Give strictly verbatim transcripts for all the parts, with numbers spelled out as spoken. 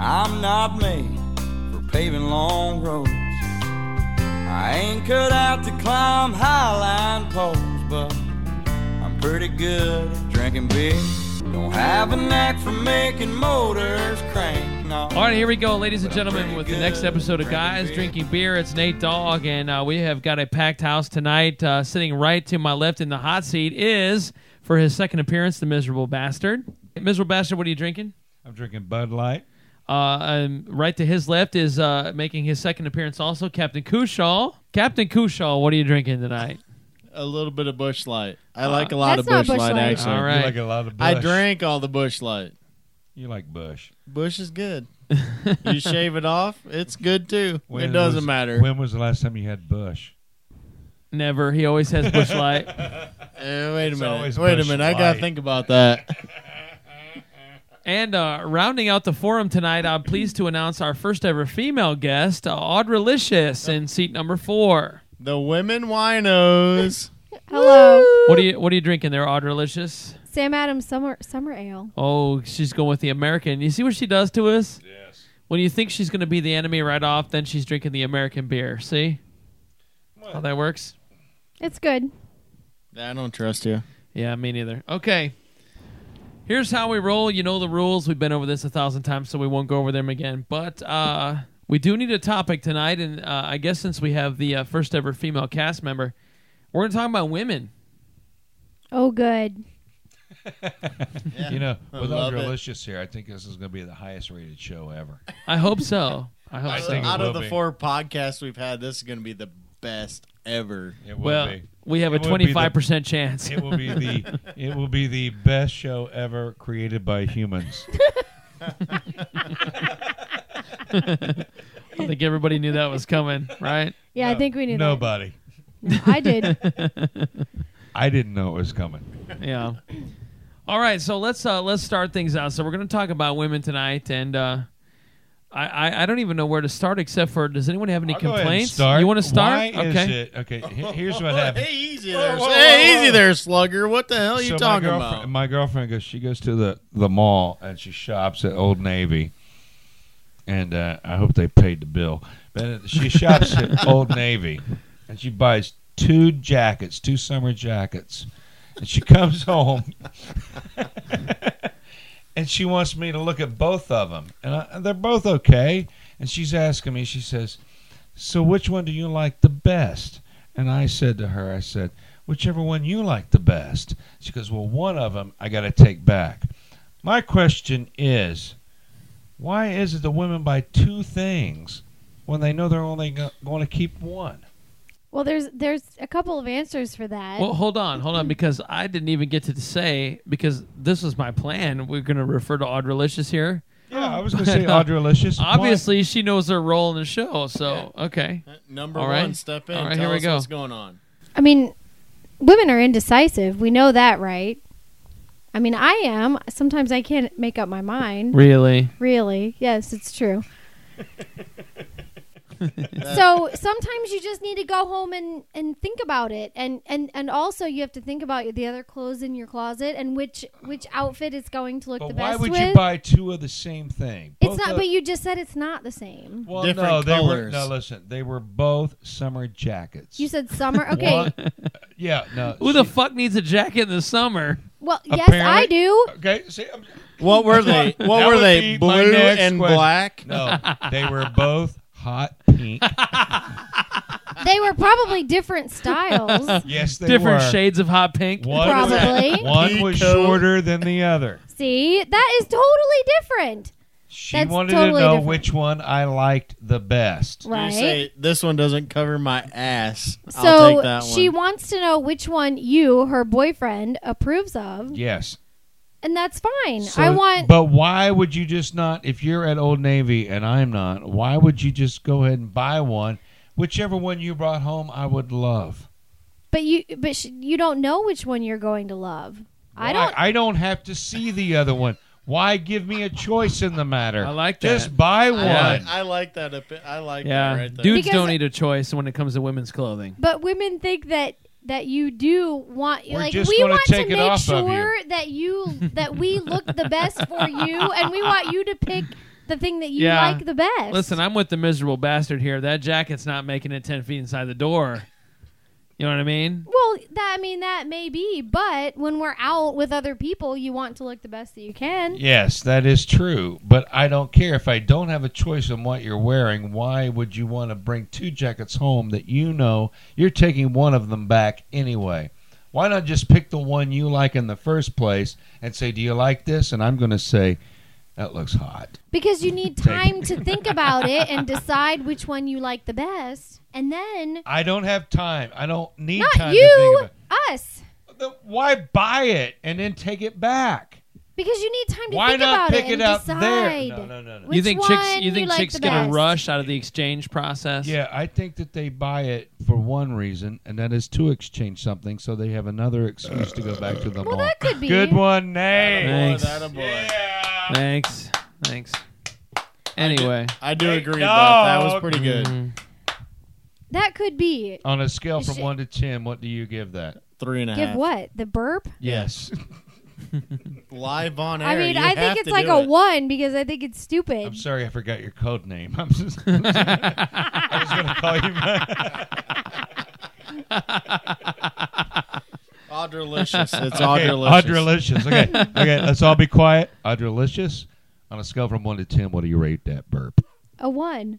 I'm not made for paving long roads. I ain't cut out to climb highline poles, but I'm pretty good at drinking beer. Don't have a knack for making motors crank. No. All right, here we go, ladies and gentlemen, with the next episode of Guys Drinking Beer. It's Nate Dogg, and uh, we have got a packed house tonight. Uh, sitting right to my left in the hot seat is, for his second appearance, the Miserable Bastard. Miserable Bastard, what are you drinking? I'm drinking Bud Light. Uh, and right to his left is uh, making his second appearance also, Captain Kushal. Captain Kushal, what are you drinking tonight? A little bit of Busch Light. I Uh, like a lot of That's Busch not Busch Light, Light. actually. All right. You like a lot of Bush. I drank all the Busch Light. You like Bush. Busch is good. You shave it off, it's good too. When it doesn't was, matter. When was the last time you had Bush? Never. He always has Busch Light. Uh, wait a It's minute. always Wait a Busch minute. I gotta Light. think about that. And uh, rounding out the forum tonight, I'm pleased to announce our first ever female guest, uh, Audralicious, in seat number four. The women winos. Hello. What are you What are you drinking there, Audralicious? Sam Adams Summer Summer Ale. Oh, she's going with the American. You see what she does to us? Yes. When you think she's going to be the enemy right off, then she's drinking the American beer. See how that works? It's good. I don't trust you. Yeah, me neither. Okay. Here's how we roll. You know the rules. We've been over this a thousand times, so we won't go over them again. But uh, we do need a topic tonight, and uh, I guess since we have the uh, first ever female cast member, we're going to talk about women. Oh, good. Yeah. You know, I with love it. Delicious here, I think this is going to be the highest rated show ever. I hope so. I hope I so. think it Out of will the be. four podcasts we've had, this is going to be the best ever. It will Well, be. we have a It will be the- twenty-five percent chance. It will be the it will be the best show ever created by humans. I think everybody knew that was coming, right? Yeah, I No, think we knew Nobody. that. I did. I didn't know it was coming. Yeah. All right, so let's uh, let's start things out. So we're going to talk about women tonight, and uh, I, I I don't even know where to start except for. Does anyone have any I'll go ahead and complaints? start. You want to start? Why okay. is it? Okay, he- here's what happened. Hey, easy Whoa, there. whoa, hey, whoa, easy whoa. there, slugger. What the hell are you So talking my girlfriend, about? My girlfriend goes. She goes to the, the mall and she shops at Old Navy, and uh, I hope they paid the bill. But she shops at Old Navy, and she buys two jackets, two summer jackets, and she comes home, and she wants me to look at both of them, and, I, and they're both okay. And she's asking me. She says, "So which one do you like the best?" And I said to her, I said, "Whichever one you like the best." She goes, "Well, one of them I got to take back." My question is, why is it the women buy two things when they know they're only go- going to keep one? Well, there's there's a couple of answers for that. Well, hold on, hold on, because I didn't even get to say, because this was my plan. We're going to refer to Audralicious here. Yeah, I was going to say Audralicious. Obviously, she knows her role in the show, so, okay. Uh, Number All one, right. step in. All right, Tell here we us go. what's going on. I mean, women are indecisive. We know that, right? I mean, I am. Sometimes I can't make up my mind. Really? Really? Yes, it's true. So sometimes you just need to go home and, and think about it, and, and, and also you have to think about the other clothes in your closet and which which outfit is going to look But the why best would with. you buy two of the same thing? It's Both not, of- but you just said it's not the same. well, Different no, they were. colors. No, listen, they were both summer jackets. You said summer. Okay. One- yeah, no. Who the she- fuck needs a jacket in the summer? Well, yes, I Apparently- do. Okay, see, I'm, What were they? What That were would they? be my Blue next and question. black? No, they were both hot pink. They were probably different styles. Yes, they Different were. shades of hot pink. One Probably. Was, one was Peacoat. shorter than the other. See, that is totally different. She That's wanted totally to know different. which one I liked the best. Right. You say this one doesn't cover my ass. I'll So take that she one. wants to know which one you, her boyfriend, approves of, Yes. and that's fine. So- I want. But why would you just not, if you're at Old Navy and I'm not, why would you just go ahead and buy one? Whichever one you brought home, I would love. But you, but sh- you don't know which one you're going to love. I Why? don't. I don't have to see the other one. Why give me a choice in the matter? I like that. Just buy one. I, like- I like that. a bit- I like Yeah, that right there. dudes Because- don't need a choice when it comes to women's clothing. But women think that that you do want. We're like just we gonna want take to it make off of sure that you that we look the best for you, and we want you to pick the thing that you Yeah. like the best. Listen, I'm with the miserable bastard here. That jacket's not making it ten feet inside the door. You know what I mean? Well, that I mean that may be, but when we're out with other people, you want to look the best that you can. Yes, that is true. But I don't care if I don't have a choice on what you're wearing. Why would you want to bring two jackets home that you know you're taking one of them back anyway? Why not just pick the one you like in the first place and say, do you like this? And I'm going to say, that looks hot. Because you need time to think about it and decide which one you like the best. And then, I don't have time. I don't need not time to you, think us. about it. Why buy it and then take it back? Because you need time to Why think not about pick it and it up decide. there? No, no, no, no. Which You think chicks? one You think like chicks the get a best? rush out of the exchange process? Yeah, I think that they buy it for one reason, and that is to exchange something, so they have another excuse to go back to the Well, mall. that could be. Good one, Nate. Thanks. That a boy. Yeah. Thanks. Thanks. Anyway. I do Hey, agree with that. That was dog. pretty good. Mm. That could be. On a scale from Sh- one to ten, what do you give that? Three and a half. Give what? The burp? Yes. Live on air. I mean, you I have think it's to like do a it. one because I think it's stupid. I'm sorry, I forgot your code name. I'm just, I was going to call you. Audrelicious. It's Okay, Audrelicious. Audrelicious. Okay, okay. Let's all be quiet. Audrelicious. On a scale from one to ten, what do you rate that burp? A one.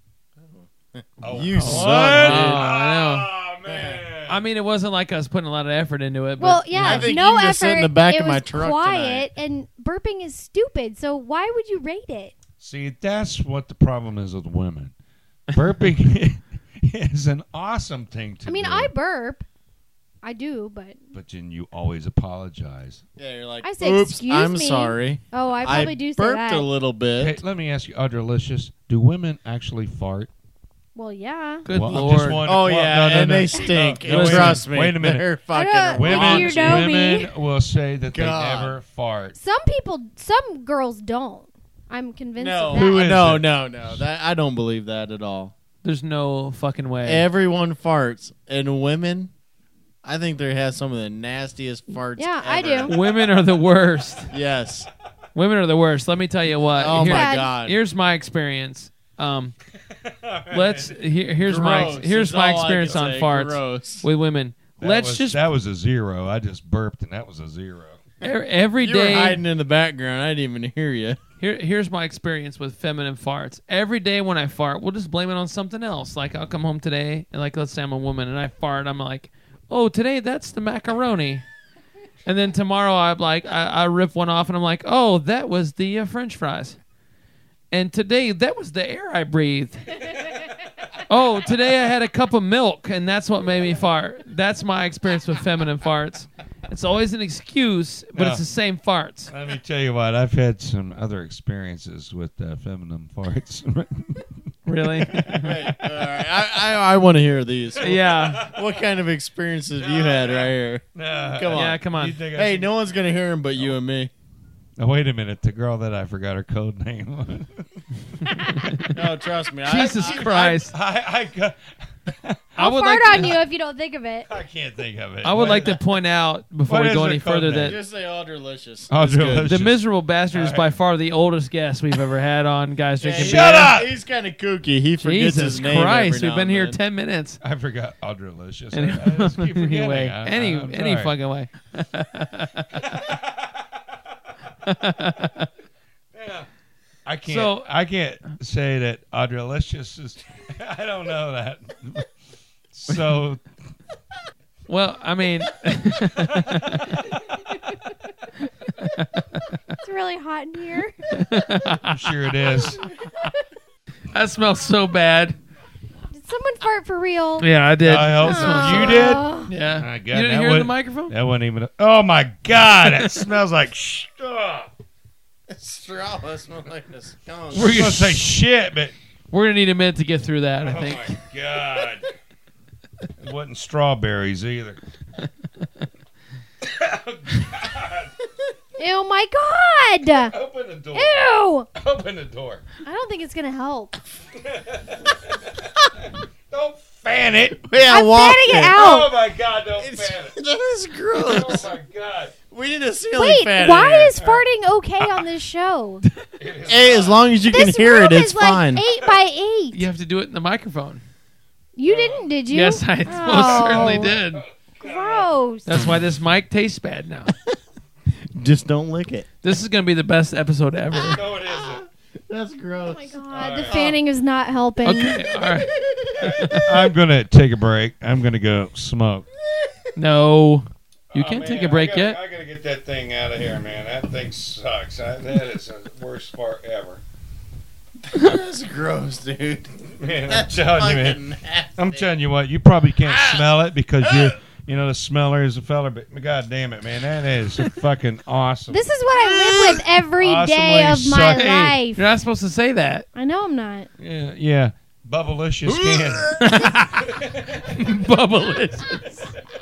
You suck, Oh, I know. Oh man. I mean, it wasn't like I was putting a lot of effort into it. But Well, yeah, I think no you effort. just sit in the back it of my was truck quiet, and burping is stupid. So why would you rate it? See, that's what the problem is with women. Burping is an awesome thing to I mean, do. I burp. I do, but But then you always apologize. Yeah, you're like, I say, oops, "Excuse I'm me." sorry. oh, I probably do say burped that. a little bit. Hey, let me ask you, Audrelicious, do women actually fart? Well, yeah. good Well, I'm lord. just wondering- Oh, well, yeah, no, no, and no. they stink. No, and no, wait a trust minute. me. Wait a minute. They're fucking don't- Women, Well, you know me. women will say that God. they never fart. Some people, some girls don't. I'm convinced No, of Who that. is no, it? no, no. That I don't believe that at all. There's no fucking way. Everyone farts, and women, I think they have some of the nastiest farts. Yeah, I ever. do. Women are the worst. Yes. Women are the worst. Let me tell you what. Oh Here- my Bad. God. Here's my experience. Um, let's. Here, here's my Gross here's is my all I experience can on say. farts Gross. with women. That let's was, just that was a zero. I just burped and that was a zero. e- every You were day. hiding in the background. I didn't even hear you. Here, here's my experience with feminine farts. Every day when I fart, we'll just blame it on something else. Like I'll come home today, and like let's say I'm a woman and I fart, I'm like, oh, today that's the macaroni. And then tomorrow I'm like, I, I rip one off, and I'm like, oh, that was the uh, French fries. And today that was the air I breathed. Oh, today I had a cup of milk, and that's what made me fart. That's my experience with feminine farts. It's always an excuse, but Yeah. it's the same farts. Let me tell you what, I've had some other experiences with uh, feminine farts. Really? Wait, all right. I, I, I want to hear these. Yeah. What kind of experiences have you had right here? No. Come on. Yeah, come on. You think I Hey, should- no one's gonna hear him but you and me. Now, wait a minute. The girl that I forgot her code name. No, trust me. Jesus I, Christ. I, I, got, I I'll would fart like on to, you if you don't think of it. I can't think of it. I would What like is to point out before What we is go her any code further name? that Just say Audrelicious. Audrelicious. It's good. the miserable bastard is All by right. far the oldest guest we've ever had on Guys Drinking he- Beer. Shut up! He's kind of kooky. He forgets Jesus his name. Christ, every we've now been and here then. ten minutes. I forgot Audrelicious. Any, I, I just keep forgetting. anyway, I, any I'm any sorry. fucking way. Yeah. I can't. So- I can't say that Audrelicious is. I don't know that. So Well, I mean, It's really hot in here. I'm sure it is. that smells so bad. Did someone fart for real? Yeah, I did. I hope so. You did. Oh. Yeah. My You God, didn't that hear would- the microphone? That wasn't even. A, oh my God! It smells like. Sh- ugh. Straw. That smells like a skunk. We're gonna say shit, but We're gonna need a minute to get through that. I oh think. my God! It wasn't strawberries either. Ew, my God! Open the door. Ew! Open the door. I don't think it's gonna help. Don't fan it. Yeah, I'm walk fanning it it. out. Oh my God! Don't It's- fan it. That is gross. Oh my God! We need a ceiling Wait, fan. why in here. is farting okay on this show? Hey, as long as you can This hear room it, it's is like fine. eight by eight. You have to do it in the microphone. You didn't, did you? Yes, I Oh. most certainly did. Gross. That's why this mic tastes bad now. Just don't lick it. This is going to be the best episode ever. No, it isn't. That's gross. Oh my god, the fanning is not helping. Okay, all right. I'm gonna take a break. I'm gonna go smoke. No, you Oh, can't man, take a break I gotta, yet. I gotta get that thing out of here, man. That thing sucks. I, that is the worst part ever. That's gross, dude. Man, I'm That's telling you, fucking man. nasty. I'm telling you what. You probably can't smell it because you, you know, the smeller is a feller. But god damn it, man, that is fucking awesome. This is what I live with every day Awesomely of my suck- Hey, life. you're not supposed to say that. I know I'm not. Yeah, yeah. Bubblicious can. Bubblicious.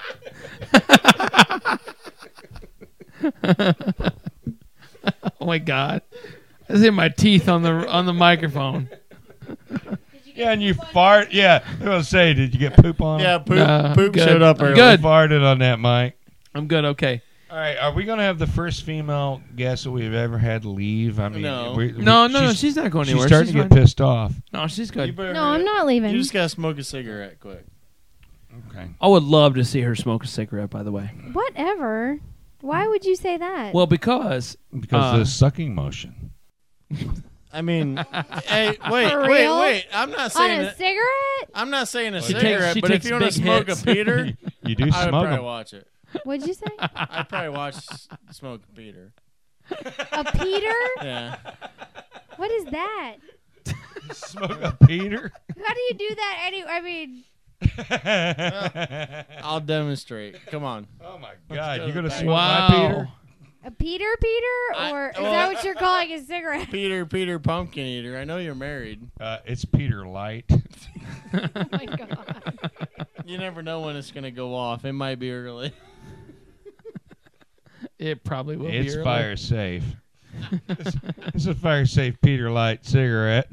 Oh my god! I just hit my teeth on the on the microphone. Yeah, and you fart. Yeah, I was gonna say, did you get poop on? Yeah, poop, Nah, poop good. showed up I'm early. good. You farted on that mic. I'm good. Okay. All right, are we gonna have the first female guest that we've ever had leave? I mean, No. we- we- No, no, no. She's not going she's anywhere. starting She's to get fine. pissed off. No, she's You good. better No, I'm not leaving. You just gotta smoke a cigarette quick. Okay. I would love to see her smoke a cigarette. By the way. Whatever. Why would you say that? Well, because Because Uh, of the sucking motion. I mean, hey, wait, For wait, real? wait. I'm not On saying a that. cigarette? I'm not saying a She takes- cigarette, she but if takes you want to big smoke hits. a Peter, You do I would smoke probably them. watch it. What'd you say? I'd probably watch s- Smoke a Peter. A Peter? Yeah. What is that? Smoke a Peter? How do you do that? Any? I mean, I'll demonstrate. Come on. Oh my go God! to You're the gonna back. smoke wow. my Peter? a Peter, Peter, I- or is well- that what you're calling a cigarette? Peter, Peter Pumpkin Eater. I know you're married. Uh, it's Peter Light. Oh my god! You never know when it's gonna go off. It might be early. it probably will It's be early. fire safe. it's, it's a fire safe Peter Light cigarette.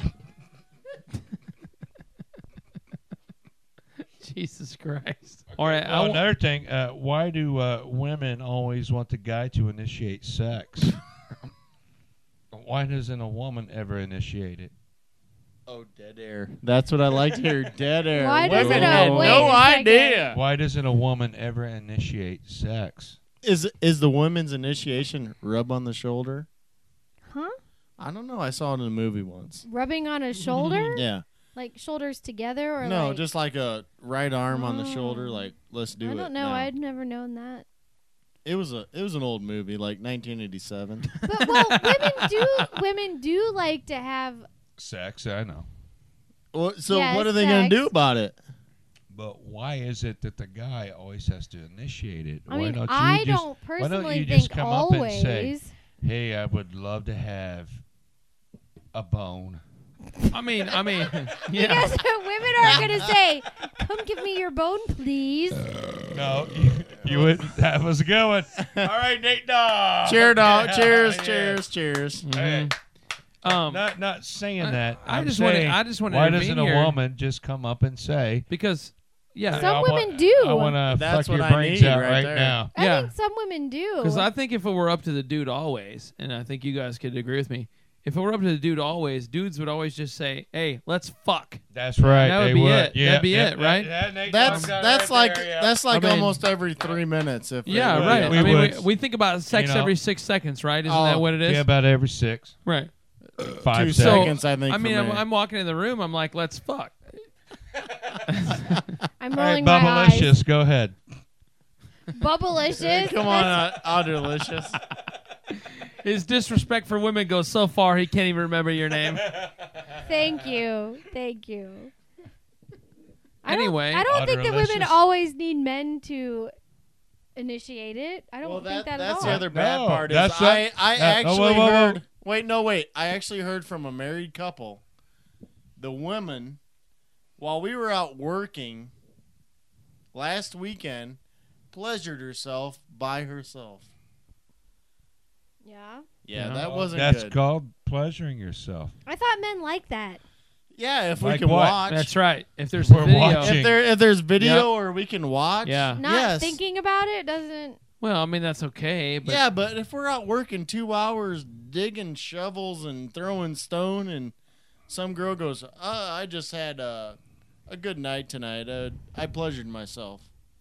Jesus Christ! All right. I Oh, w- another thing. Uh, why do uh, women always want the guy to initiate sex? Why doesn't a woman ever initiate it? Oh, dead air. That's what I like to hear. Dead air. Why does Women it- had oh, wait no a second. idea. Why doesn't a woman ever initiate sex? Is is the women's initiation rub on the shoulder? Huh? I don't know. I saw it in a movie once. Rubbing on a shoulder? Yeah. Like shoulders together, or No, like, just like a right arm on the shoulder. Oh. Like, let's do I it. don't know. now. I'd never known that. It was a it was an old movie, like nineteen eighty-seven. But well, women do women do like to have. Sex, I know. Well, so Yeah, what are they gonna sex. do about it? But why is it that the guy always has to initiate it? I why mean, don't you I just, don't why don't personally you think just come always. up and say, "Hey, I would love to have a bone." I mean, I mean, yeah. Because women are gonna say, "Come give me your bone, please." No, you, you wouldn't. That was a good one. All right, Nate Dog. Cheer, dog. Yeah, cheers, yeah. cheers, cheers. Hey, Um, not not saying I- that. I I'm just wanna- saying, I just wanna Why intervene doesn't a here. woman just come up and say, because yeah, Some I women want- do. I want to That's fuck your what I brains need out right right, there. now." I Yeah. think some women do. because I think if it were up to the dude always, and I think you guys could agree with me, if it were up to the dude always, dudes would always just say, "Hey, let's fuck." That's right. That would they be would. it. Yeah, That'd be yeah, it, right? Yeah, Nate That's Dogg's got it that's right like there, yeah. that's like I mean- almost every three minutes. If Yeah, they- right. we I mean, we, would. we think about sex You know. every six seconds, right? Isn't Oh, that what it is? Yeah, about every six, Right. five two seconds. seconds. I think. I mean, for I'm, me. I'm walking in the room. I'm like, "Let's fuck." I'm All right, rolling my eyes. Bubblicious, go ahead. Bubblicious. Come on, uh, oh, delicious. His disrespect for women goes so far he can't even remember your name. Thank you. Thank you. I Anyway. don't, I don't think that women Odorlicious. always need men to initiate it. I don't Well, think that, that, at that's all. the other bad No, part is that's I, not- I uh, oh, actually whoa, whoa, whoa. heard. Wait, no, wait. I actually heard from a married couple. The woman, while we were out working last weekend, pleasured herself by herself. Yeah. Yeah, No, that wasn't That's good. called pleasuring yourself. I thought men like that. Yeah, if Like we can what? watch. That's right. If there's We're a video, watching. If there if there's video Yep. or we can watch. Yeah. Not yes. thinking about it doesn't. Well, I mean that's okay, but yeah, but if we're out working two hours digging shovels and throwing stone, and some girl goes, uh, "I just had a a good night tonight. Uh, I pleasured myself."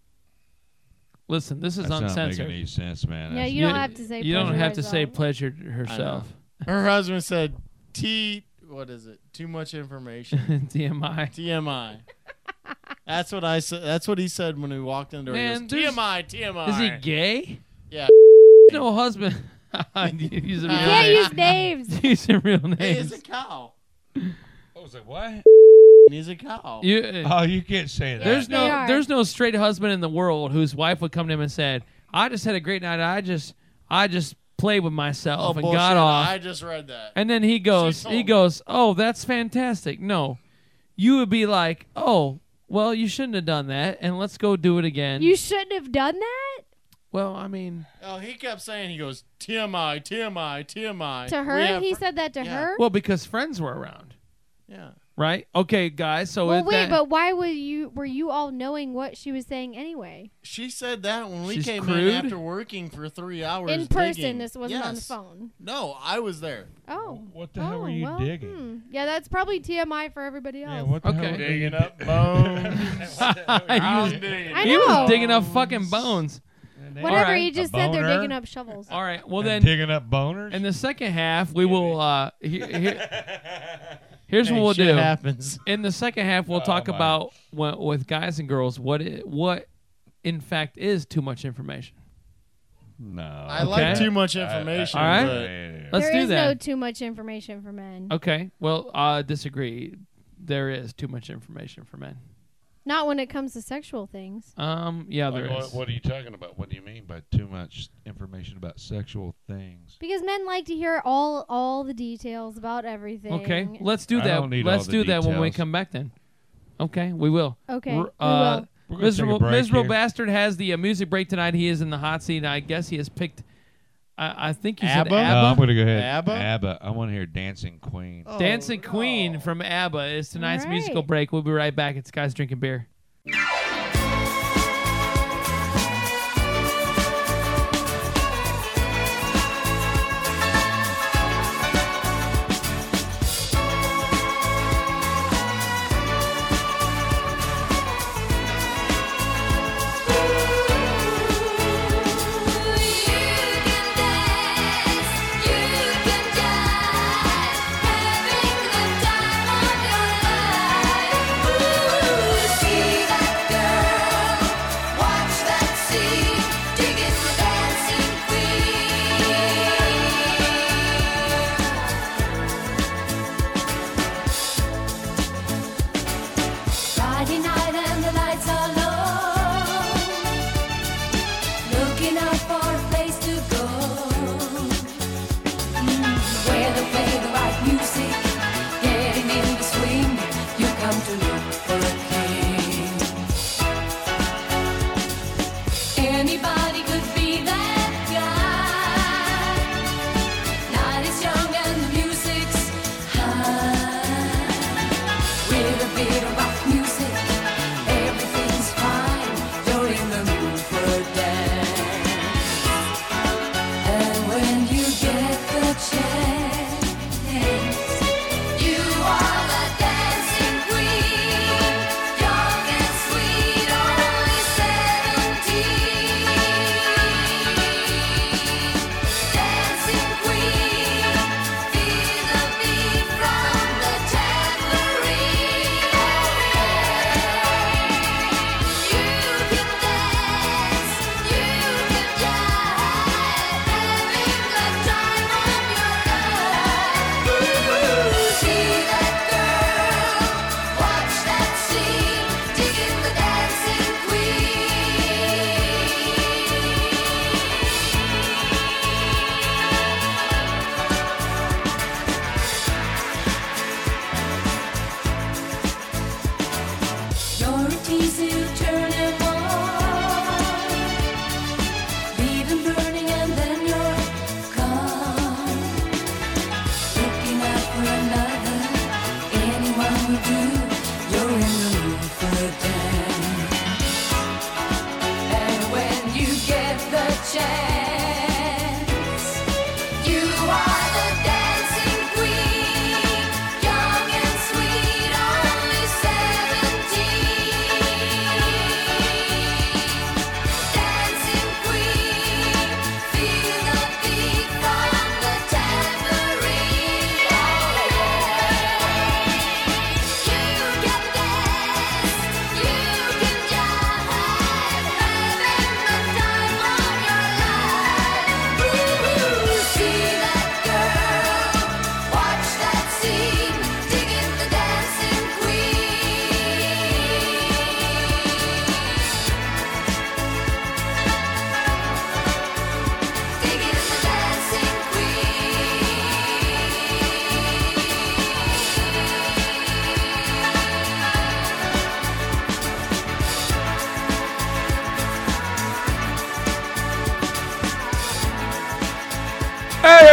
listen, this is That's not uncensored. making any sense, man. Yeah, That's- you don't have to say You don't pleasure have to say herself. pleasured herself. Her husband said, "T, what is it? Too much information." T M I. T M I. That's what I said. That's what he said when we walked in the door. He Man, goes, there's- T M I, T M I. Is he gay? Yeah. No husband. Use a You real can't name. use names. Use a real Hey, he's names. a cow. I was like, what? He's a cow. You, uh, Oh, you can't say that. there's They no are. there's no straight husband in the world whose wife would come to him and said, "I just had a great night. I just I just played with myself oh, and bullshit. got off." I just read that. And then he goes, told he me. goes, "Oh, that's fantastic." No, you would be like, "Oh, well, you shouldn't have done that, and let's go do it again." You shouldn't have done that well, I mean, Oh, he kept saying, he goes, T M I, T M I, T M I. to We her. have He fr- said that to Yeah. her. well, because friends were around, Yeah. right? Okay, guys. So Well, it- wait, that- but why were you were you all knowing what she was saying anyway? She said that when we She's came crude? in after working for three hours. In person, digging. this wasn't on the Yes. phone. No, I was there. Oh, What the oh, hell were you well, digging? hmm. Yeah, that's probably T M I for everybody else. Yeah, what the Okay. hell? Digging up bones. he, I'm was, digging. I he was know. digging up fucking bones. Whatever All right. you just A said, they're boner? digging up shovels. All right. Well, And then digging up boners. in the second half, we will. Uh, he, he- here's Hey, what we'll shit do. happens. In the second half, we'll Oh, talk my. about what, with guys and girls what it, what in fact is too much information. no, I Okay. like too much information. All right. but Let's There do is that. no too much information for men. Okay. Well, I disagree. There is too much information for men. Not when it comes to sexual things. Um. Yeah, there Like, is. what, what are you talking about? What do you mean by too much information about sexual things? Because men like to hear all all the details about everything. Okay. Let's do I that. don't need Let's all the do that when we details. come back. Then. Okay, we will. Okay. R- we uh, will. We're gonna Miserable, take a break miserable here. bastard has the uh, music break tonight. He is in the hot seat. I guess he has picked. I, I think you said ABBA? ABBA. No, I'm gonna go ahead. ABBA? ABBA. I want to hear Dancing Queen. Oh, Dancing no. Queen from ABBA is tonight's All right. musical break. We'll be right back. It's Guys Drinking Beer. See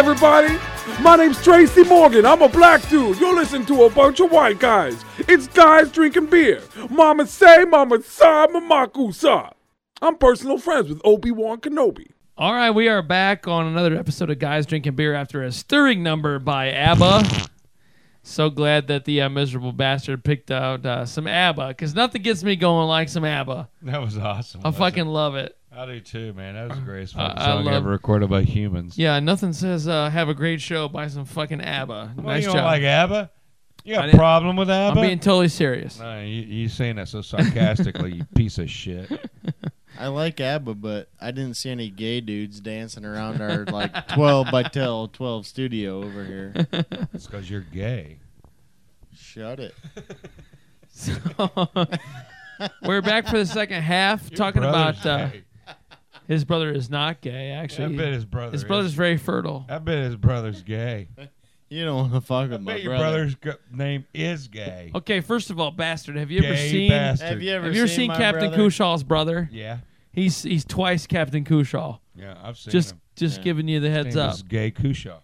everybody. My name's Tracy Morgan. I'm a black dude. You're listening to a bunch of white guys. It's guys drinking beer. Mama say, mama sa, mamaku sa. I'm personal friends with Obi-Wan Kenobi. All right, we are back on another episode of Guys Drinking Beer after a stirring number by ABBA. So glad that the uh, miserable bastard picked out uh, some ABBA, because nothing gets me going like some ABBA. That was awesome. I fucking love it. I do too, man. That was the greatest Uh, fucking I song love- ever recorded by humans. Yeah, nothing says uh, have a great show by some fucking ABBA. Well, Nice you job. don't like ABBA? You I got a didn't- problem with ABBA? I'm being totally serious. No, you, you saying that so sarcastically, you piece of shit. I like ABBA, but I didn't see any gay dudes dancing around our like twelve by twelve studio over here. It's because you're gay. Shut it. So, we're back for the second half, Your talking brother's about uh, gay. his brother is not gay. I Actually, bet his brother. his is. brother's very fertile. I bet his brother's gay. You don't want to fuck I with my bet your brother. brother's go- name is gay. Okay, first of all, bastard, have you ever Gay seen? bastard. Have you ever Have you ever seen, seen my Captain brother? Kushaw's brother? Yeah, He's he's twice Captain Kushaw. yeah, I've seen Just him. just Yeah. giving you the His heads name up. is Gay Kushaw.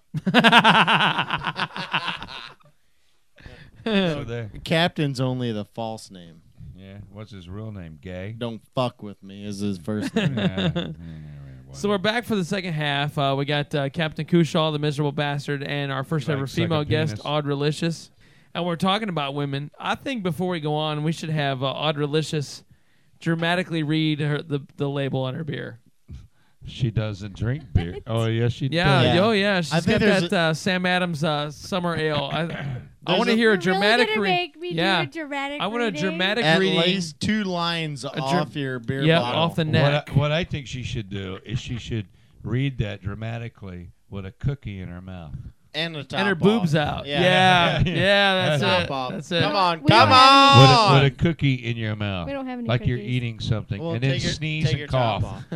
So there. Captain's only the false name. Yeah, what's his real name? Gay. Don't fuck with me is his first name. Yeah, yeah, So we're back for the second half. Uh, we got uh, Captain Kushaw, the miserable bastard, and our first You ever like suck a female guest, penis? Audrelicious. And we're talking about women. I think before we go on, we should have uh, Audrelicious dramatically read her, the the label on her beer. She doesn't drink beer. Oh yes, she Yeah, does. Yeah. oh yeah, I she's think got there's that uh, Sam Adams uh, summer ale. I, I There's want to a- hear a You're dramatic really gonna re- make me yeah. do a dramatic I want a reading? dramatic At reading. least two lines dr- off your beer Yep, bottle. off the What neck. I, what I think she should do is she should read that dramatically with a cookie in her mouth. and the top and her off. boobs out. Yeah, Yeah. yeah, Yeah. that's Top it. off. That's it. Come on, We don't come have With a, on. with a cookie in your mouth. We don't have any like you're cookies. eating something, Well, and then take your- sneeze take and your top cough.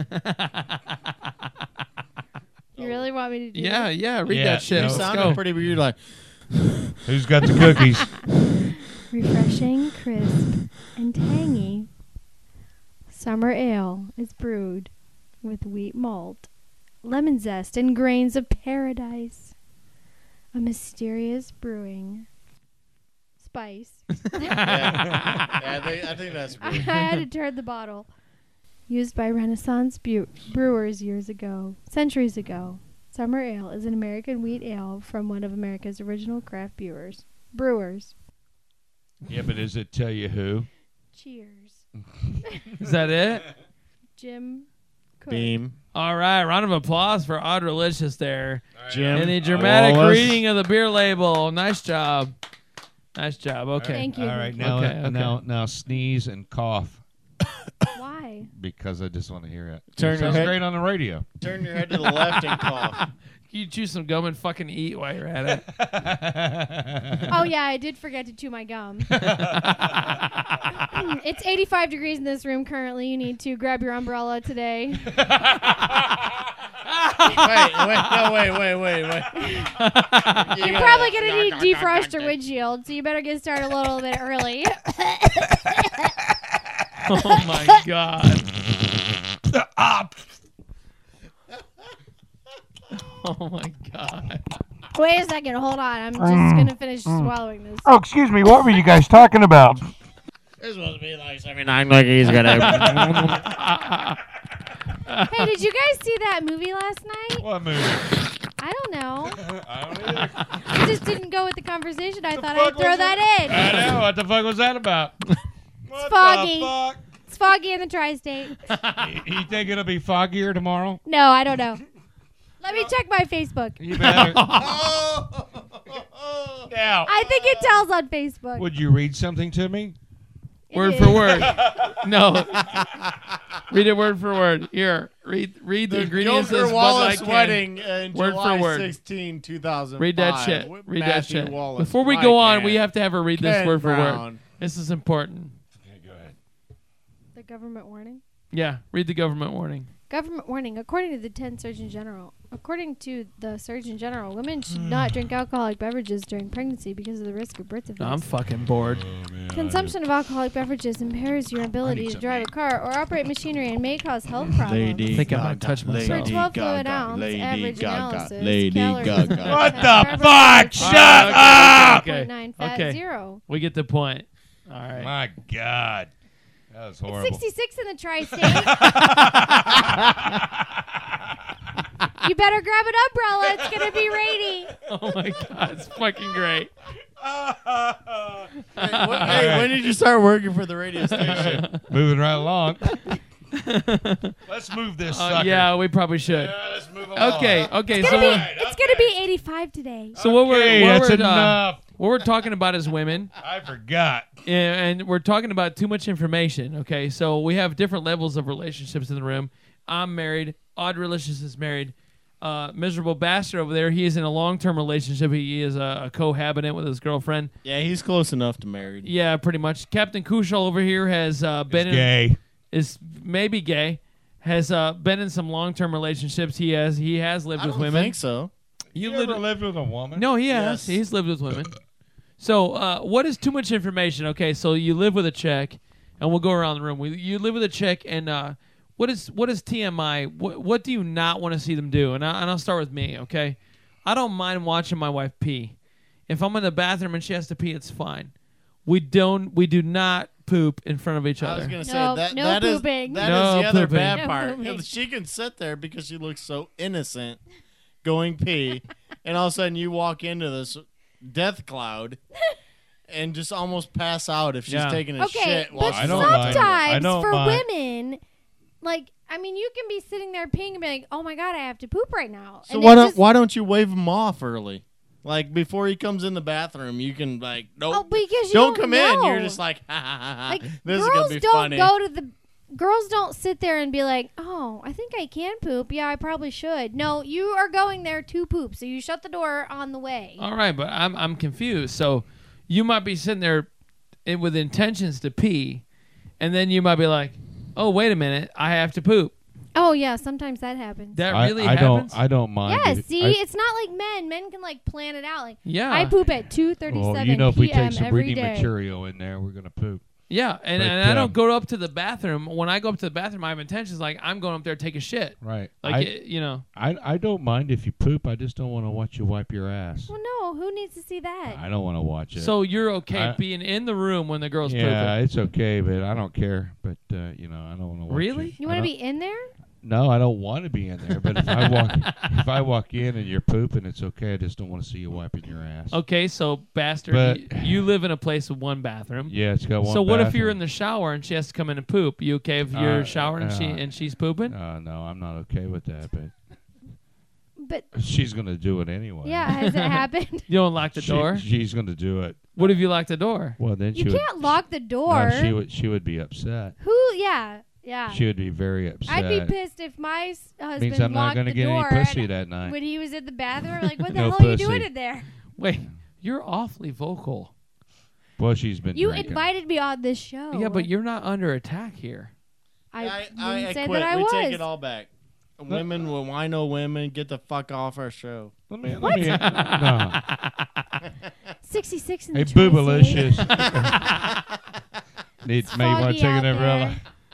off. You really want me to do Yeah, this? yeah. Read Yeah, that shit. no. You Let's sounded go. pretty weird. Like Who's got the cookies? Refreshing, crisp, and tangy. Summer ale is brewed with wheat malt, lemon zest, and grains of paradise. A mysterious brewing spice. yeah, yeah I, think, I think that's I weird. had to turn the bottle. Used by Renaissance bu- brewers years ago, centuries ago. Summer ale is an American wheat ale from one of America's original craft brewers. Brewers. Yeah, but does it tell you who? Cheers. Is that it? Jim Cook. Beam. All right. Round of applause for Audrelicious there. Jim. And a dramatic Wallace. reading of the beer label. Nice job. Nice job. Okay. Thank you. All right, now, Okay, okay. now, now, sneeze and cough Why? because I just want to hear it. Turn it your sounds head- great on the radio. Turn your head to the left and cough. You chew some gum and fucking eat while you're at it. Oh yeah, I did forget to chew my gum. It's eighty-five degrees in this room currently. You need to grab your umbrella today. Wait, wait, no, wait, wait, wait, wait. You're probably gonna need defrost your windshield, so you better get started a little bit early. Oh my god. Oh my god. Wait a second, hold on. I'm just gonna finish swallowing this. Oh, excuse me. What were you guys talking about? It's supposed to be like seventy-nine cookies. Gonna. Hey, did you guys see that movie last night? What movie? I don't know. I don't either. It just didn't go with the conversation. I thought fuck I'd throw was that in. I know. What the fuck was that about? What foggy. the fuck? It's foggy in the tri-state. You, you think it'll be foggier tomorrow? No, I don't know. Let me check my Facebook. You better. Oh. Now, I think it tells on Facebook. would you read something to me? It Word is. for word. No. Read it word for word. Here, read read the, The ingredients Gilder as Bud Light Wallace can. wedding in Word for July word. sixteenth, two thousand five. Read that shit. with Read Matthew that shit. Wallace, Before we Mike go on, Ant, we have to have her read this Ken word for word. Brown. This is important. Okay, go ahead. The government warning. Yeah, read the government warning. Government warning. According to the ten Surgeon General, according to the Surgeon General, women should not drink alcoholic beverages during pregnancy because of the risk of birth defects. I'm fucking bored. Consumption of alcoholic beverages impairs your ability to drive a car or operate machinery and may cause health problems. I think I might touch myself. For twelve fluid ounce Lady average Gaga, analysis, Lady calories Gaga. per What pound, the carbohydrates fuck? per Shut pound, up! Okay. zero point nine, fat Okay. zero. We get the point. All right. My God. That was horrible. It's sixty-six in the tri-state. You better grab an umbrella. It's going to be rainy. Oh my god, it's fucking great. Hey, what, hey, when did you start working for the radio station? Moving right along. Let's move this Uh, sucker. yeah, we probably should. Yeah, let's move along. Okay, okay. It's So, going to be Alright, it's going to be eighty-five today. so what we're Okay, what that's we're, uh, enough. what we're talking about is women, I forgot. and we're talking about too much information. Okay, so we have different levels of relationships in the room. I'm married. Odd Relicious is married. Uh, miserable bastard over there. He is in a long-term relationship. He is a, a cohabitant with his girlfriend. Yeah, he's close enough to married. Yeah, pretty much. Captain Kushal over here has uh, been It's in, gay. is maybe gay. Has uh, been in some long-term relationships. He has he has lived I with don't women. think so. You, lived ever lived with a woman? No, he has. Yes. He's lived with women. So, uh, what is too much information? Okay, so you live with a chick, and we'll go around the room. We, you live with a chick, and uh, what is what is T M I? What what do you not want to see them do? And, I, and I'll start with me. Okay, I don't mind watching my wife pee. If I'm in the bathroom and she has to pee, it's fine. We don't. We do not poop in front of each I was other. gonna say No, that no that is pooping. that is No the other pooping. bad No part. pooping. She can sit there because she looks so innocent, going pee, and all of a sudden you walk into this death cloud. And just almost pass out if she's Yeah. taking a Okay, shit while but I she's don't on mind. the- I sometimes don't for mind. women, like, I mean, you can be sitting there peeing and be like, oh my God, I have to poop right now. So And why it don't just- why don't you wave him off early? Like before he comes in the bathroom, you can like nope. Oh, because you don't don't come in. know. You're just like ha ha ha. ha. Like, This is girls gonna be don't funny. go to the girls don't sit there and be like, oh, I think I can poop. Yeah, I probably should. No, you are going there to poop, so you shut the door on the way. All right, but I'm I'm confused. So, you might be sitting there in, with intentions to pee, and then you might be like, "Oh, wait a minute, I have to poop." Oh yeah, sometimes that happens. That I, really I happens. don't. I don't mind. Yeah, if- see, I- it's not like men. Men can like plan it out. Like yeah, I poop at two thirty-seven well, you know, if we p.m. take some every reading day. material in there, we're gonna poop. yeah, and, But, and I um, don't go up to the bathroom. When I go up to the bathroom, I have intentions like I'm going up there to take a shit. Right. Like I, it- you know, I, I don't mind if you poop. I just don't want to watch you wipe your ass. Well, no, who needs to see that? I don't want to watch it. so you're okay I- being in the room when the girl's yeah, pooping. it's okay, but I don't care. But uh, you know, I don't want to watch Really? it. You I want to don't- be in there? No, I don't want to be in there. But if I walk, if I walk in and you're pooping, it's okay. I just don't want to see you wiping your ass. Okay, so bastard, But- you, you live in a place with one bathroom. Yeah, it's got one. So what if you're bathroom. in the shower and she has to come in and poop? You okay if you're Uh, showering and she uh, and she's pooping? Uh, no, I'm not okay with that. But But she's gonna do it anyway. yeah, has it happened? You don't lock the She- door. She's gonna do it. What if you lock the door? Well, then You she would. can't lock the no, door. she would. She would be upset. Who? Yeah, yeah. She would be very upset. I'd be pissed if my s- husband Means I'm not locked gonna the get door any pussy and- that night. when he was in the bathroom. Like, what the No hell are you doing pussy. in there? Wait, you're awfully vocal. Well, she's been. You drinking. invited me on this show. Yeah, but you're not under attack here. I, I, didn't I, I say quit. that I we was. take it all back. Women, when I know women, get the fuck off our show. Let me. Let me. No. sixty-six in Hey, the tri-state. boobalicious. Needs maybe want Foggy to take out an umbrella.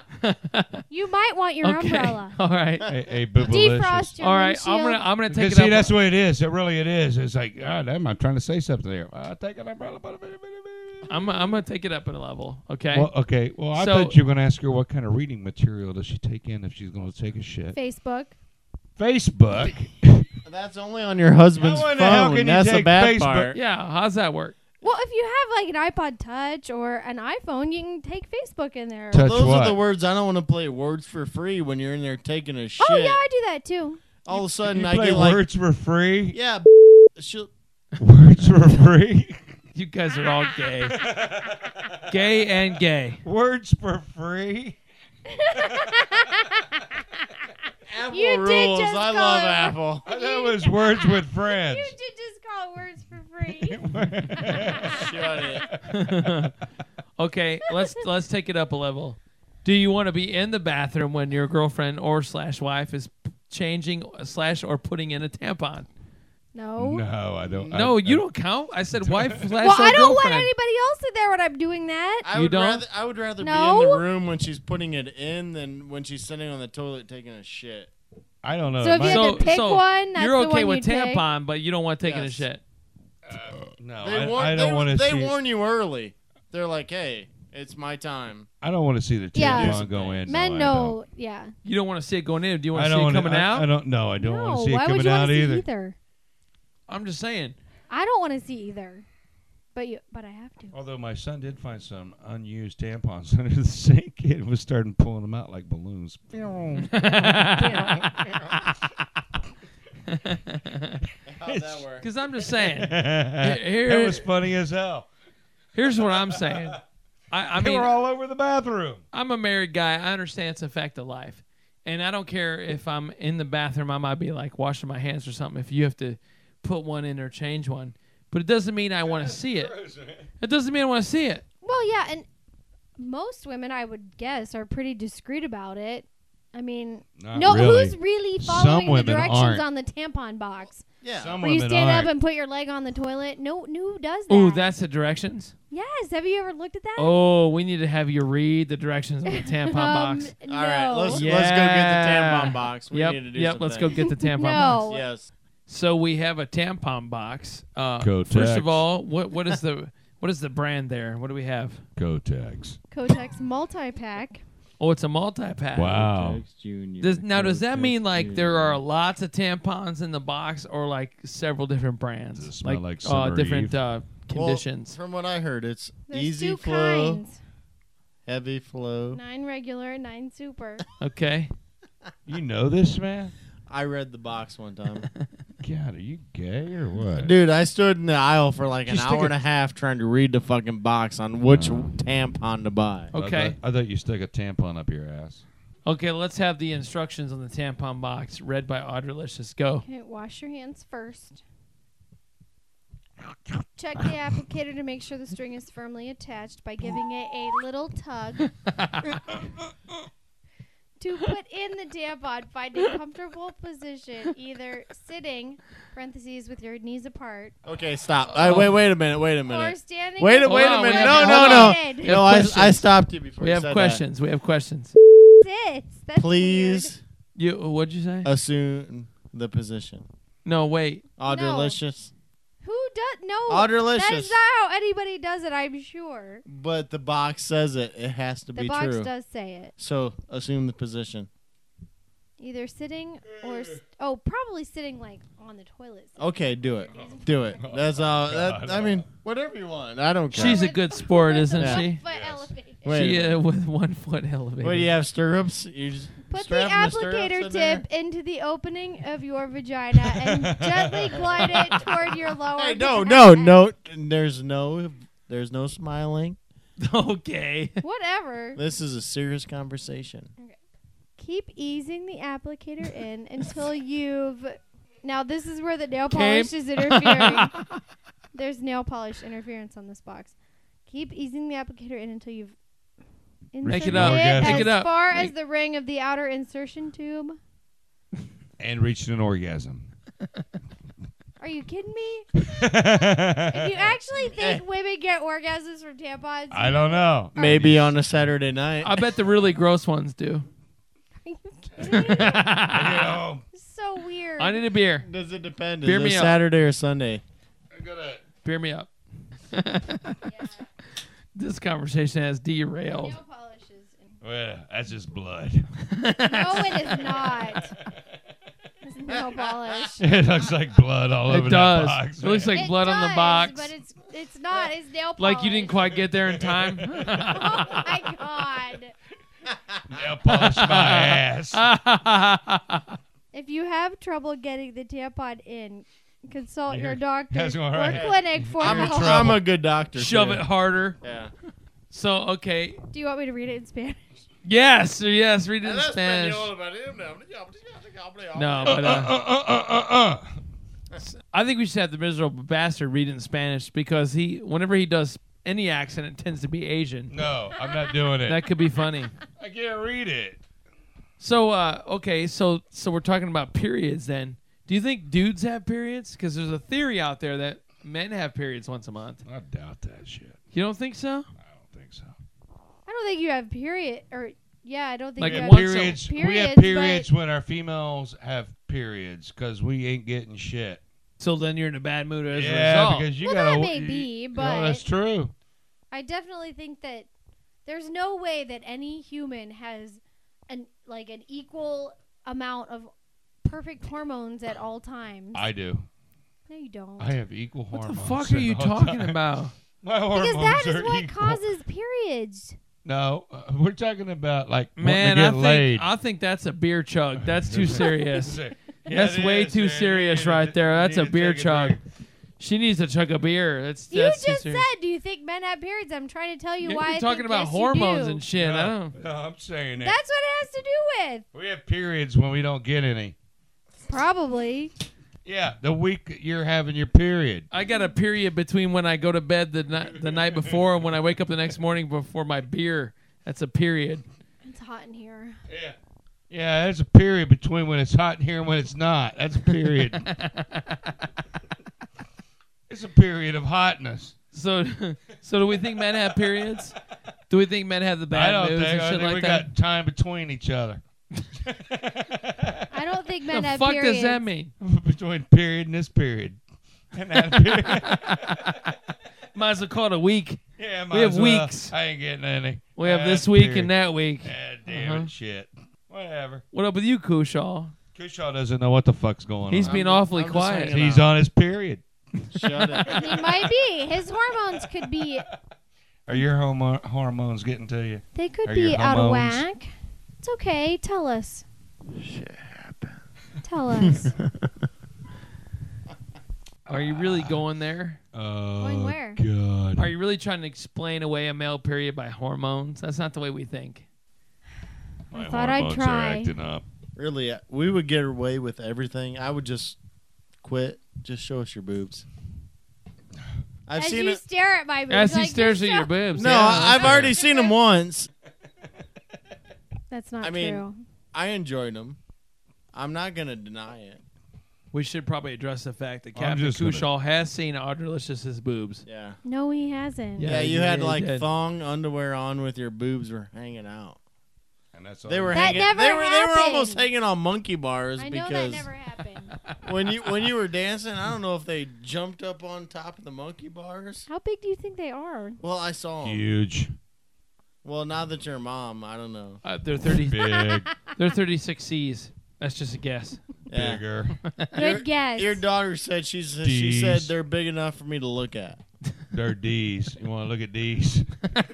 You might want your Okay. umbrella. All right. Hey, hey boobalicious. Defrost your All right. I'm windshield. gonna I'm gonna take Because it see, up. that's the way it is. It really it is. It's like, God damn, I'm trying to say something there. I'll take an umbrella. I'm I'm gonna take it up in a level. Okay. Well, okay. Well, I So- thought you were going to ask her what kind of reading material does she take in if she's going to take a shit. Facebook. Facebook. That's only on your husband's How in the hell phone. can you That's the take bad Facebook? part. yeah. How's that work? Well, if you have like an iPod Touch or an iPhone, you can take Facebook in there. Touch Those what? are the words I don't want to play words for free when you're in there taking a shit. Oh yeah, I do that too. All of a sudden you I play get like, words for free. yeah, she'll, Words for free. You guys are all gay. Gay and gay. Words for free. Apple You did rules. just I call love it- Apple. That was words with friends. You did just call it words for free. Shut it. Okay. Let's let's take it up a level. Do you want to be in the bathroom when your girlfriend or slash wife is changing slash or putting in a tampon? No. No, I don't. No, I, you I, don't count. I said wife slash Well, or I don't want girlfriend. anybody else in there when I'm doing that. I You would don't? rather I would rather be in No? the room when she's putting it in than when she's sitting on the toilet taking a shit. I don't know. So if My- you had to pick one, that's you're the okay one with you take. tampon, but you don't want taking a Yes. shit. no, They I, warn, I don't they, want to They see. warn you early. They're like, "Hey, it's my time." I don't want to see the Yeah. tampon go in. Men no, I know, yeah. You don't want to see it going in. Do you want I to don't see it wanna- coming I, out? I don't. No, I don't no, want to see it why would coming you out want to see either. either? I'm just saying. I don't want to see either. But you, but I have to. Although my son did find some unused tampons under the sink and was starting pulling them out like balloons. How'd that work? Because I'm just saying. that here- was funny as hell. Here's what I'm saying. I, I They mean, were all over the bathroom. I'm a married guy. I understand it's a fact of life. And I don't care if I'm in the bathroom, I might be like washing my hands or something. If you have to put one in or change one. But it doesn't mean I want to see it. It doesn't mean I want to see it. Well, yeah, and most women, I would guess, are pretty discreet about it. I mean, Not no, really. who's really Some following the women directions aren't. on the tampon box? Yeah. Some Where you women stand aren't. up and put your leg on the toilet? No, who does that? Oh, that's the directions? Yes. Have you ever looked at that? Oh, we need to have you read the directions on the tampon um, box. No. All right, let's Yeah. let's go get the tampon box. We yep, need to do yep. some Let's go things. get the tampon No. box. Yes. So we have a tampon box. Uh, Kotex. first of all, what what is the what is the brand there? What do we have? Kotex. Kotex multi-pack. Oh, it's a multi-pack. Wow. Does, now, does that mean like there are lots of tampons in the box, or like several different brands, Does it smell like uh, Summer different Eve? uh, conditions? Well, from what I heard, it's There's easy two flow, kinds. heavy flow. Nine regular, nine super. Okay. You know this, man? I read the box one time. God, are you gay or what? Dude, I stood in the aisle for like an Just stick hour a- and a half trying to read the fucking box on which tampon to buy. I Okay. thought, I thought you stuck a tampon up your ass. Okay. Let's have the instructions on the tampon box read by Audrelicious. Go. Okay, wash your hands first. Check the applicator to make sure the string is firmly attached by giving it a little tug. To put in the tampon, find a comfortable position, either sitting (parentheses with your knees apart) Okay, stop. Uh, wait, wait a minute. Wait a or minute. standing. Wait, a with wait your a on, minute. we No, have- no, hold no. on. forehead. We No, have I, I questions. stopped you before We you have said questions. We have questions. Sits. that. That's Please You. What'd you say? assume the position. no, wait. Oh, delicious. weird. Who does? No. Audrelicious. That's not how anybody does it. I'm sure. But the box says it. It has to The be box true. does say it. So assume the position. Either sitting or s- oh, probably sitting like on the toilet. seat. Okay, do it. Do it. That's all. That, I mean, whatever you want. I don't care. She's a With- good sport, with isn't the she? foot elevated. Wait she a minute. uh, with one foot elevated. What do you have? Stirrups? You just Put the strapping stirrups applicator in there? tip into the opening of your vagina and gently glide it toward your lower. Hey, no, back. no, no. There's no. There's no smiling. Okay. Whatever. This is a serious conversation. Keep easing the applicator in until you've. Now this is where the nail Okay. polish is interfering. There's nail polish interference on this box. Keep easing the applicator in until you've. Make it inserted up. Make as it up. far Make- as the ring of the outer insertion tube. And reached an orgasm. Are you kidding me? If you actually think women get orgasms from tampons, I don't know. Maybe on a Saturday night. I bet the really gross ones do. are you kidding me? You know, So weird. I need a beer. Does it depend? Beer Is me it up. Saturday or Sunday? Beer me up. Yeah. This conversation has derailed. Nail polishes. and- well, that's just blood. No, it is not. It's nail polish. It looks like blood all over It does. that box. It looks like It blood on the does, box. but it's it's not. It's nail polish. Like you didn't quite get there in time. Oh my god! nail polish my ass. If you have trouble getting the tampon in, consult your You're- doctor that's all or right. clinic for I'm, help. I'm a good doctor. Shove too. it harder. Yeah. So okay. Do you want me to read it in Spanish? Yes, or yes, read it in Spanish. No, but uh, Uh, uh, uh, uh, uh. I think we should have the miserable bastard read it in Spanish because he, whenever he does any accent, it tends to be Asian. No, I'm not doing it. That could be funny. I can't read it. So, uh, okay, so so we're talking about periods then. Do you think dudes have periods? Because there's a theory out there that men have periods once a month. I doubt that shit. You don't think so? I don't think so. I don't think you have period or yeah, I don't think Like you We have once a- periods, we periods, have but- periods when our females have periods because we ain't getting shit. So then you're in a bad mood as a Yeah, result. because you Well, gotta. that may you- be, you know, but- that's true. I definitely think that there's no way that any human has an like an equal amount of perfect hormones at all times. I do. no, you don't. I have equal what the hormones. fuck are at you all talking times. about? My hormones because that is are what equal. causes periods. No, uh, we're talking about like Man, wanting I to think get laid. I think that's a beer chug. That's too serious. Yeah, That's it way is, too man. serious You need right to- there. you That's need a to beer take chug. break. She needs to chug a beer. That's You that's too just serious. said, do you think men have periods? I'm trying to tell you You're why. I talking think about yes, you hormones do. and shit. I No, don't. no, I'm saying it. That's what it has to do with. We have periods when we don't get any. Probably. Yeah, the week you're having your period. I got a period between when I go to bed the night the night before and when I wake up the next morning before my beer. That's a period. It's hot in here. Yeah. Yeah, there's a period between when it's hot in here and when it's not. That's a period. It's a period of hotness. So, so do we think men have periods? Do we think men have the bad I don't moods think. and I shit think like we that? got time between each other. I don't think men the have fuck periods. does that mean? Between period and this period. And that period. Might as well call it a week. Yeah, We have might as well. weeks. I ain't getting any. We have Ah, this week period. and that week. Ah, damn Uh-huh. it, shit. Whatever. What up with you, Kushaw? Kushaw doesn't know what the fuck's going He's on. being I'm- awfully I'm just quiet. hanging He's out. on his period. Shut it. He might be. His hormones could be. Are your homo- hormones getting to you? They could Are be your out of hormones- whack. It's okay. Tell us. Shit happened. Tell us. Are you really going there? Oh, Going where? God. Are you really trying to explain away a male period by hormones? That's not the way we think. My I thought I'd hormones are try. acting up. Really, uh, we would get away with everything. I would just quit. Just show us your boobs. I've As seen you it. stare at my boobs. As he like, stares at "Just your show-" boobs. No, yeah, I've that's already seen them once. That's not I mean, true. I enjoyed them. I'm not gonna deny it. We should probably address the fact that I'm Captain just gonna- Kushaw has seen Audrelicious' boobs. Yeah. No, he hasn't. Yeah, Yeah, you you had really like did. thong underwear on with your boobs were hanging out. And that's all They were That hanging. never they were they were happened. almost hanging on monkey bars I know that because never happened. when you when you were dancing, I don't know if they jumped up on top of the monkey bars. How big do you think they are? Well, I saw them. huge. Well, now that you're a mom, I don't know. Uh, they're thirty. Big. They're thirty-six C's. That's just a guess. Yeah. Bigger. Good guess. Your daughter said she's she D's. said they're big enough for me to look at. They're D's. You want to look at D's?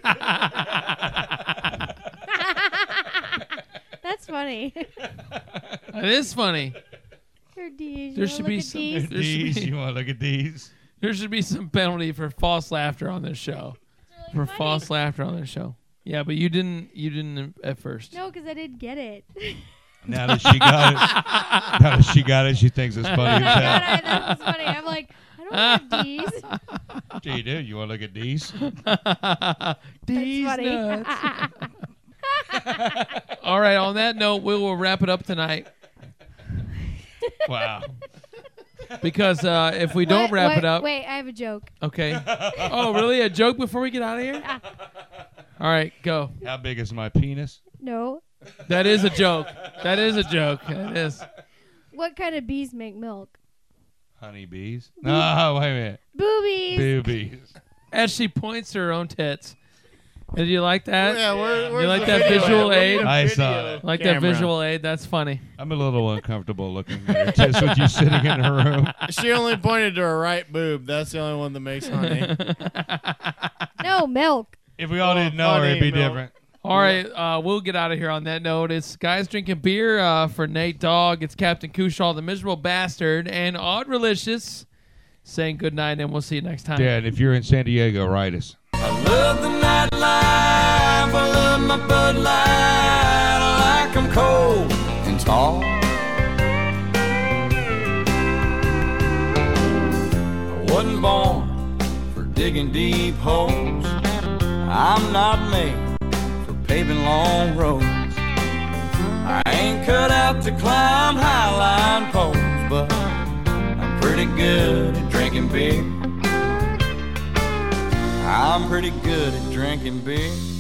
That's funny. It is funny. Your D's. There You should wanna be look at some- D's? There should D's. be- You want to look at D's? There should be some penalty for false laughter on this show. It's For really funny. false laughter on this show. Yeah, but you didn't. You didn't at first. No, because I didn't get it. Now that she got it, now that she got it, she thinks it's funny I as got hell. it. That was funny. I'm like, I don't have D's. Gee, dude, you want to look at D's? D's That's funny. nuts. All right. On that note, we will wrap it up tonight Wow. because uh, if we don't What- wrap what- it up, Wait, I have a joke. okay. Oh, really? A joke before we get out of here? All right, go. How big is my penis? No. That is a joke. That is a joke. It is. What kind of bees make milk? Honeybees? No, wait a minute. Boobies. Boobies. As she points to her own tits. Did you like that? yeah, where, where's like the that video visual at? We aid? need a I saw video it. Like that camera. visual aid? That's funny. I'm a little uncomfortable looking at her tits with you sitting in her room. She only pointed to her right boob. That's the only one that makes honey. No, milk. If we all Oh, didn't know her, it'd be honey milk. different. All right, uh, we'll get out of here on that note. It's Guys Drinking Beer uh, for Nate Dogg. It's Captain Kushaw, the Miserable Bastard, and Audrelicious saying good night, and we'll see you next time. Yeah, and if you're in San Diego, write us. I love the nightlife, I love my Bud Light, I like 'em cold and tall. I wasn't born for digging deep holes. I'm not made for paving long roads. I ain't cut out to climb highline poles, but I'm pretty good at drinking beer. I'm pretty good at drinking beer.